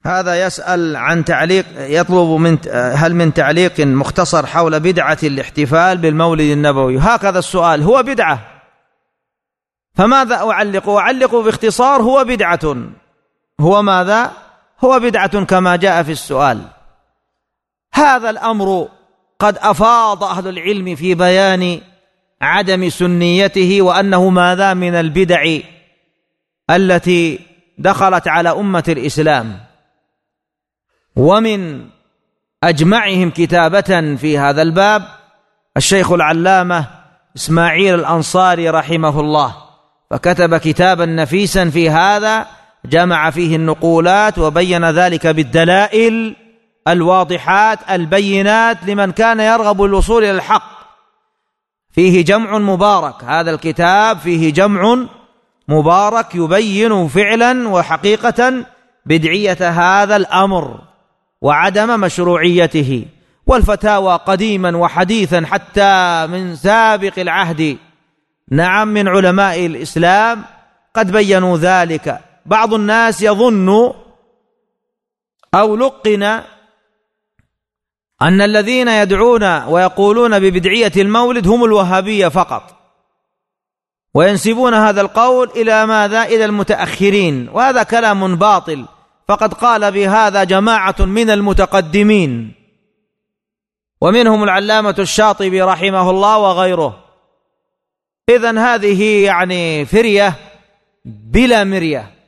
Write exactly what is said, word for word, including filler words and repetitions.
هذا يسأل عن تعليق، يطلب من هل من تعليق مختصر حول بدعة الاحتفال بالمولد النبوي. هكذا السؤال، هو بدعة، فماذا أعلق؟ أعلق باختصار هو بدعة. هو ماذا؟ هو بدعة كما جاء في السؤال. هذا الأمر قد أفاض أهل العلم في بيان عدم سنيته، وأنه ماذا من البدع التي دخلت على أمة الإسلام. ومن أجمعهم كتابة في هذا الباب الشيخ العلامة إسماعيل الأنصاري رحمه الله، فكتب كتابا نفيسا في هذا، جمع فيه النقولات وبين ذلك بالدلائل الواضحات البينات لمن كان يرغب الوصول إلى الحق. فيه جمع مبارك، هذا الكتاب فيه جمع مبارك يبين فعلا وحقيقة بدعية هذا الأمر وعدم مشروعيته. والفتاوى قديما وحديثا حتى من سابق العهد، نعم، من علماء الإسلام قد بينوا ذلك. بعض الناس يظن أو لقن أن الذين يدعون ويقولون ببدعية المولد هم الوهابية فقط، وينسبون هذا القول إلى ماذا؟ إلى المتأخرين، وهذا كلام باطل، فقد قال بهذا جماعة من المتقدمين، ومنهم العلامة الشاطبي رحمه الله وغيره. إذن هذه يعني فرية بلا مرية.